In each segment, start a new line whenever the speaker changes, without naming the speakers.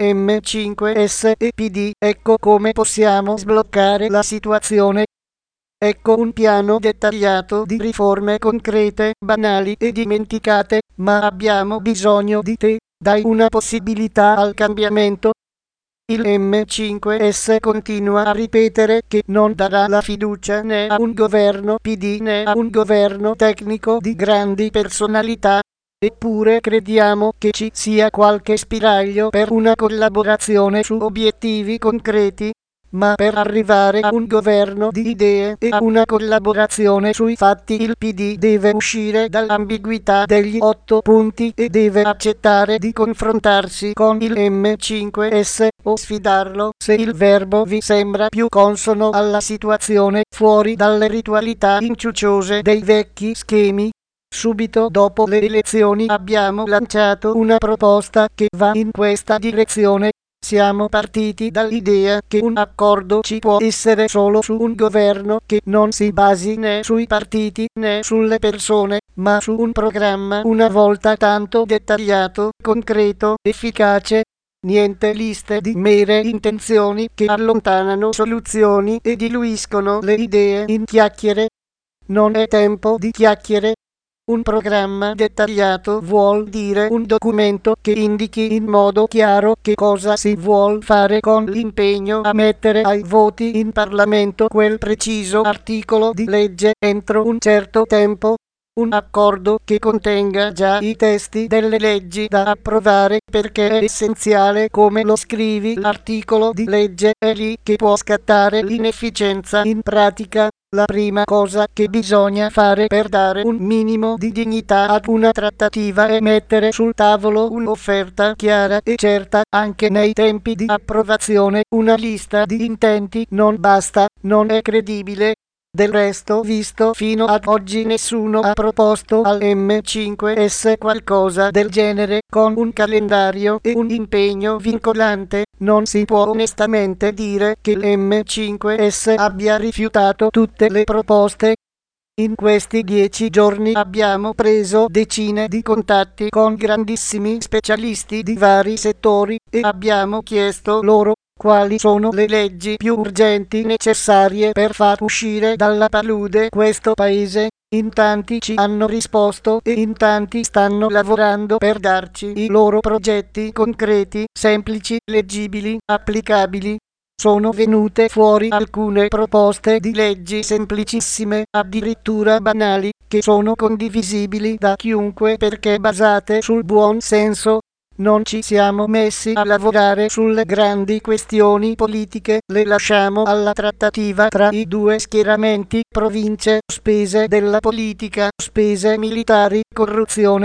M5S e PD. Ecco come possiamo sbloccare la situazione. Ecco un piano dettagliato di riforme concrete, banali e dimenticate, ma abbiamo bisogno di te. Dai una possibilità al cambiamento. Il M5S continua a ripetere che non darà la fiducia né a un governo PD né a un governo tecnico di grandi personalità. Eppure crediamo che ci sia qualche spiraglio per una collaborazione su obiettivi concreti. Ma per arrivare a un governo di idee e a una collaborazione sui fatti il PD deve uscire dall'ambiguità degli 8 punti e deve accettare di confrontarsi con il M5S o sfidarlo se il verbo vi sembra più consono alla situazione, fuori dalle ritualità inciuciose dei vecchi schemi. Subito dopo le elezioni abbiamo lanciato una proposta che va in questa direzione. Siamo partiti dall'idea che un accordo ci può essere solo su un governo che non si basi né sui partiti né sulle persone, ma su un programma una volta tanto dettagliato, concreto, efficace. Niente liste di mere intenzioni che allontanano soluzioni e diluiscono le idee in chiacchiere. Non è tempo di chiacchiere. Un programma dettagliato vuol dire un documento che indichi in modo chiaro che cosa si vuol fare con l'impegno a mettere ai voti in Parlamento quel preciso articolo di legge entro un certo tempo. Un accordo che contenga già i testi delle leggi da approvare, perché è essenziale come lo scrivi l'articolo di legge, è lì che può scattare l'inefficienza in pratica. La prima cosa che bisogna fare per dare un minimo di dignità ad una trattativa è mettere sul tavolo un'offerta chiara e certa, anche nei tempi di approvazione. Una lista di intenti non basta, non è credibile. Del resto, visto fino ad oggi, nessuno ha proposto al M5S qualcosa del genere, con un calendario e un impegno vincolante. Non si può onestamente dire che il M5S abbia rifiutato tutte le proposte. In questi 10 giorni abbiamo preso decine di contatti con grandissimi specialisti di vari settori e abbiamo chiesto loro quali sono le leggi più urgenti necessarie per far uscire dalla palude questo paese. In tanti ci hanno risposto e in tanti stanno lavorando per darci i loro progetti concreti, semplici, leggibili, applicabili. Sono venute fuori alcune proposte di leggi semplicissime, addirittura banali, che sono condivisibili da chiunque perché basate sul buon senso. Non ci siamo messi a lavorare sulle grandi questioni politiche, le lasciamo alla trattativa tra i due schieramenti, province, spese della politica, spese militari, corruzione.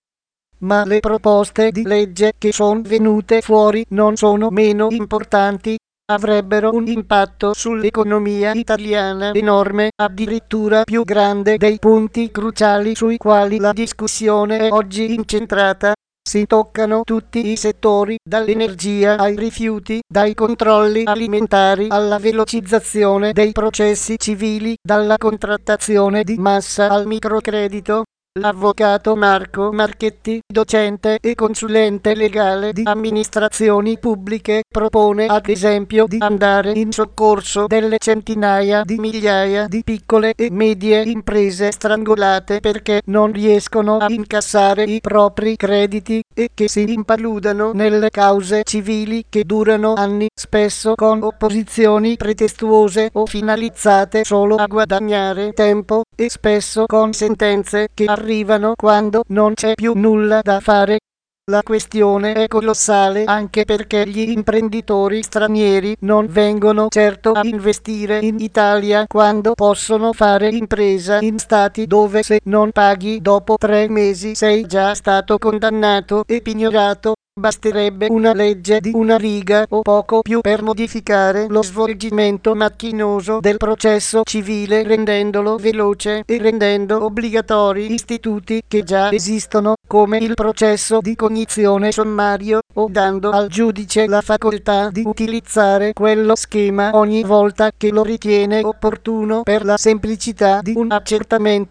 Ma le proposte di legge che sono venute fuori non sono meno importanti. Avrebbero un impatto sull'economia italiana enorme, addirittura più grande dei punti cruciali sui quali la discussione è oggi incentrata. Si toccano tutti i settori, dall'energia ai rifiuti, dai controlli alimentari alla velocizzazione dei processi civili, dalla contrattazione di massa al microcredito. L'avvocato Marco Marchetti, docente e consulente legale di amministrazioni pubbliche, propone ad esempio di andare in soccorso delle centinaia di migliaia di piccole e medie imprese strangolate perché non riescono a incassare i propri crediti e che si impaludano nelle cause civili che durano anni, spesso con opposizioni pretestuose o finalizzate solo a guadagnare tempo e spesso con sentenze che arrivano quando non c'è più nulla da fare. La questione è colossale anche perché gli imprenditori stranieri non vengono certo a investire in Italia quando possono fare impresa in stati dove se non paghi dopo 3 mesi sei già stato condannato e pignorato. Basterebbe una legge di una riga o poco più per modificare lo svolgimento macchinoso del processo civile, rendendolo veloce e rendendo obbligatori istituti che già esistono, come il processo di cognizione sommario, o dando al giudice la facoltà di utilizzare quello schema ogni volta che lo ritiene opportuno per la semplicità di un accertamento.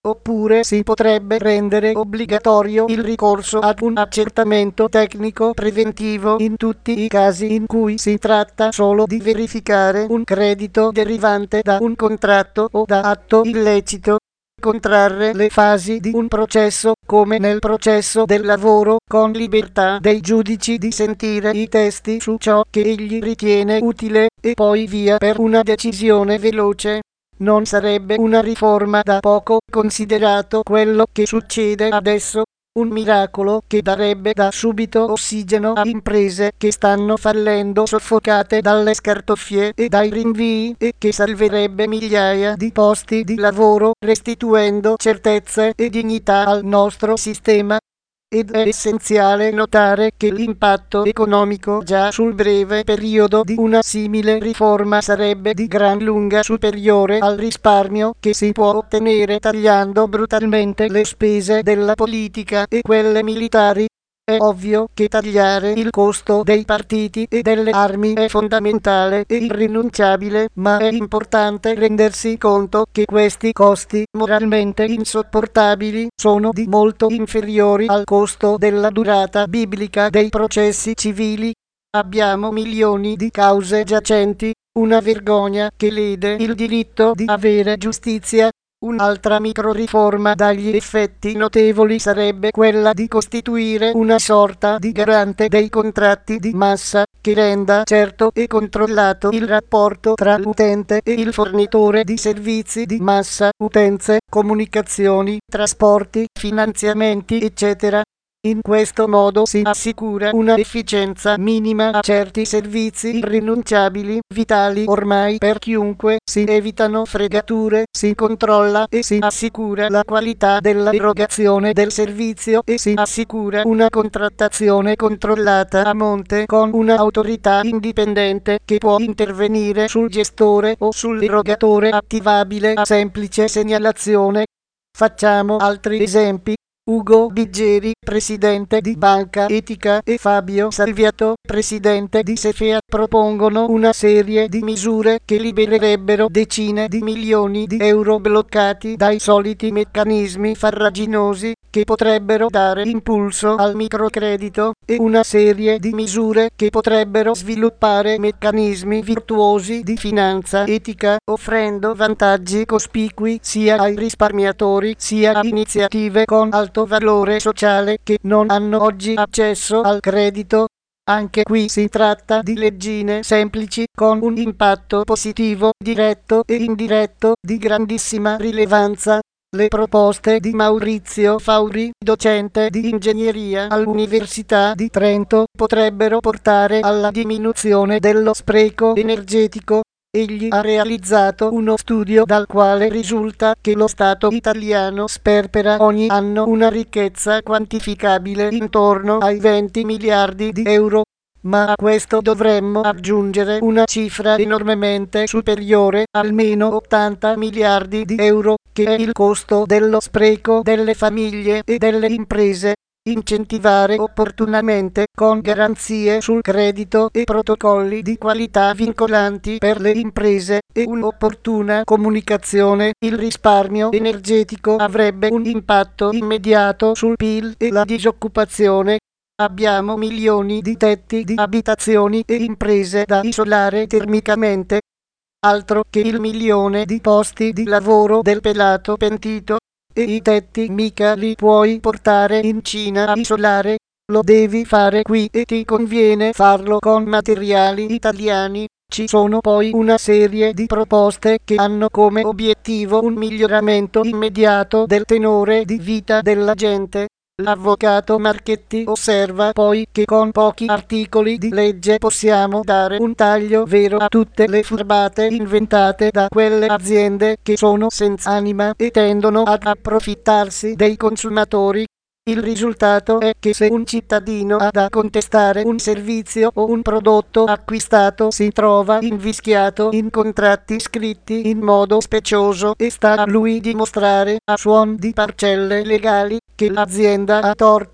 Oppure si potrebbe rendere obbligatorio il ricorso ad un accertamento tecnico preventivo in tutti i casi in cui si tratta solo di verificare un credito derivante da un contratto o da atto illecito. Contrarre le fasi di un processo, come nel processo del lavoro, con libertà dei giudici di sentire i testi su ciò che egli ritiene utile, e poi via per una decisione veloce. Non sarebbe una riforma da poco considerato quello che succede adesso, un miracolo che darebbe da subito ossigeno a imprese che stanno fallendo soffocate dalle scartoffie e dai rinvii e che salverebbe migliaia di posti di lavoro restituendo certezze e dignità al nostro sistema. Ed è essenziale notare che l'impatto economico già sul breve periodo di una simile riforma sarebbe di gran lunga superiore al risparmio che si può ottenere tagliando brutalmente le spese della politica e quelle militari. È ovvio che tagliare il costo dei partiti e delle armi è fondamentale e irrinunciabile, ma è importante rendersi conto che questi costi, moralmente insopportabili, sono di molto inferiori al costo della durata biblica dei processi civili. Abbiamo milioni di cause giacenti, una vergogna che lede il diritto di avere giustizia. Un'altra microriforma dagli effetti notevoli sarebbe quella di costituire una sorta di garante dei contratti di massa, che renda certo e controllato il rapporto tra l'utente e il fornitore di servizi di massa, utenze, comunicazioni, trasporti, finanziamenti, eccetera. In questo modo si assicura una efficienza minima a certi servizi irrinunciabili, vitali ormai per chiunque, si evitano fregature, si controlla e si assicura la qualità dell'erogazione del servizio e si assicura una contrattazione controllata a monte con un'autorità indipendente che può intervenire sul gestore o sull'erogatore attivabile a semplice segnalazione. Facciamo altri esempi. Ugo Biggeri, presidente di Banca Etica, e Fabio Salviato, presidente di Sefea, propongono una serie di misure che libererebbero decine di milioni di euro bloccati dai soliti meccanismi farraginosi, che potrebbero dare impulso al microcredito, e una serie di misure che potrebbero sviluppare meccanismi virtuosi di finanza etica, offrendo vantaggi cospicui sia ai risparmiatori sia a iniziative con alto valore sociale che non hanno oggi accesso al credito. Anche qui si tratta di leggine semplici con un impatto positivo diretto e indiretto di grandissima rilevanza. Le proposte di Maurizio Fauri, docente di ingegneria all'Università di Trento, potrebbero portare alla diminuzione dello spreco energetico. Egli ha realizzato uno studio dal quale risulta che lo Stato italiano sperpera ogni anno una ricchezza quantificabile intorno ai 20 miliardi di euro. Ma a questo dovremmo aggiungere una cifra enormemente superiore, almeno 80 miliardi di euro, che è il costo dello spreco delle famiglie e delle imprese. Incentivare opportunamente con garanzie sul credito e protocolli di qualità vincolanti per le imprese e un'opportuna comunicazione il risparmio energetico avrebbe un impatto immediato sul PIL e la disoccupazione. Abbiamo milioni di tetti di abitazioni e imprese da isolare termicamente. Altro che il milione di posti di lavoro del pelato pentito. E i tetti mica li puoi portare in Cina a isolare, lo devi fare qui e ti conviene farlo con materiali italiani. Ci sono poi una serie di proposte che hanno come obiettivo un miglioramento immediato del tenore di vita della gente. L'avvocato Marchetti osserva poi che con pochi articoli di legge possiamo dare un taglio vero a tutte le furbate inventate da quelle aziende che sono senza anima e tendono ad approfittarsi dei consumatori. Il risultato è che se un cittadino ha da contestare un servizio o un prodotto acquistato si trova invischiato in contratti scritti in modo specioso e sta a lui dimostrare a suon di parcelle legali che l'azienda ha torto.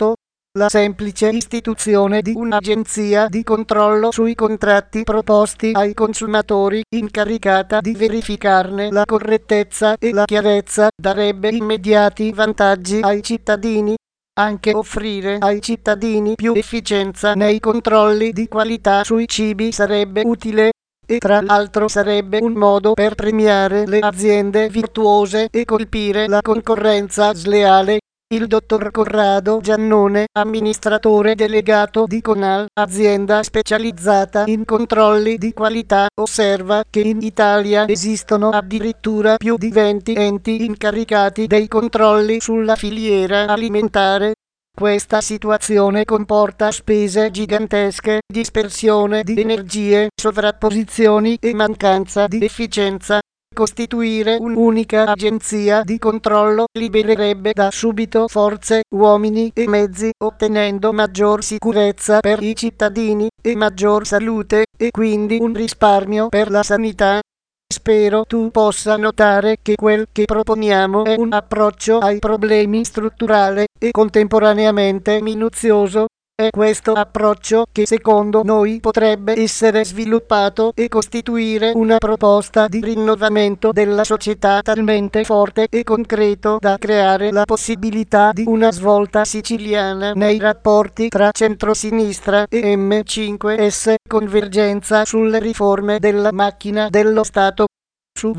La semplice istituzione di un'agenzia di controllo sui contratti proposti ai consumatori, incaricata di verificarne la correttezza e la chiarezza, darebbe immediati vantaggi ai cittadini. Anche offrire ai cittadini più efficienza nei controlli di qualità sui cibi sarebbe utile. E tra l'altro sarebbe un modo per premiare le aziende virtuose e colpire la concorrenza sleale. Il dottor Corrado Giannone, amministratore delegato di Conal, azienda specializzata in controlli di qualità, osserva che in Italia esistono addirittura più di 20 enti incaricati dei controlli sulla filiera alimentare. Questa situazione comporta spese gigantesche, dispersione di energie, sovrapposizioni e mancanza di efficienza. Costituire un'unica agenzia di controllo libererebbe da subito forze, uomini e mezzi, ottenendo maggior sicurezza per i cittadini e maggior salute, e quindi un risparmio per la sanità. Spero tu possa notare che quel che proponiamo è un approccio ai problemi strutturale e contemporaneamente minuzioso. È questo approccio che secondo noi potrebbe essere sviluppato e costituire una proposta di rinnovamento della società talmente forte e concreto da creare la possibilità di una svolta siciliana nei rapporti tra centrosinistra e M5S, convergenza sulle riforme della macchina dello Stato. Su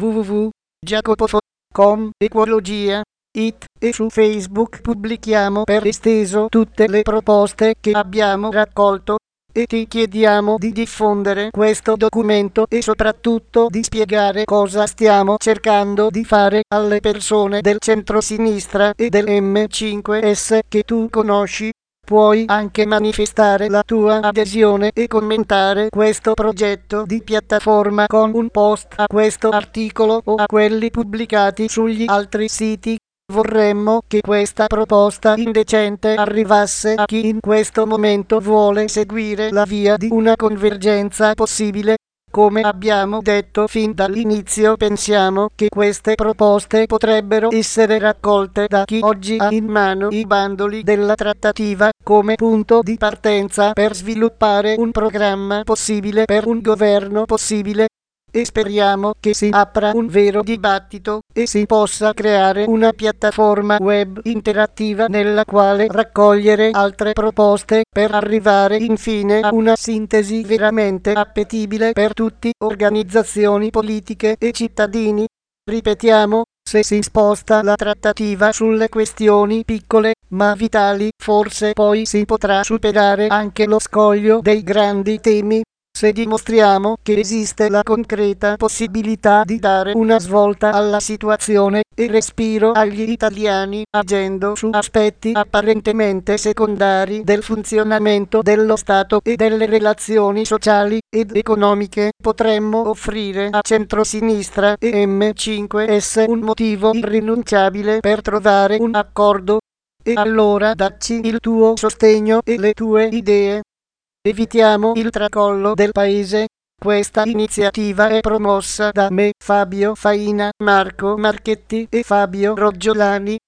www.jacopofo.com Ecologia It e su Facebook pubblichiamo per esteso tutte le proposte che abbiamo raccolto e ti chiediamo di diffondere questo documento e soprattutto di spiegare cosa stiamo cercando di fare alle persone del centrosinistra e del M5S che tu conosci. Puoi anche manifestare la tua adesione e commentare questo progetto di piattaforma con un post a questo articolo o a quelli pubblicati sugli altri siti. Vorremmo che questa proposta indecente arrivasse a chi in questo momento vuole seguire la via di una convergenza possibile. Come abbiamo detto fin dall'inizio, pensiamo che queste proposte potrebbero essere raccolte da chi oggi ha in mano i bandoli della trattativa come punto di partenza per sviluppare un programma possibile per un governo possibile. E speriamo che si apra un vero dibattito e si possa creare una piattaforma web interattiva nella quale raccogliere altre proposte per arrivare infine a una sintesi veramente appetibile per tutti, organizzazioni politiche e cittadini. Ripetiamo, se si sposta la trattativa sulle questioni piccole ma vitali, forse poi si potrà superare anche lo scoglio dei grandi temi. Se dimostriamo che esiste la concreta possibilità di dare una svolta alla situazione e respiro agli italiani, agendo su aspetti apparentemente secondari del funzionamento dello Stato e delle relazioni sociali ed economiche, potremmo offrire a centrosinistra e M5S un motivo irrinunciabile per trovare un accordo. E allora dacci il tuo sostegno e le tue idee. Evitiamo il tracollo del paese. Questa iniziativa è promossa da me, Fabio Faina, Marco Marchetti e Fabio Roggiolani.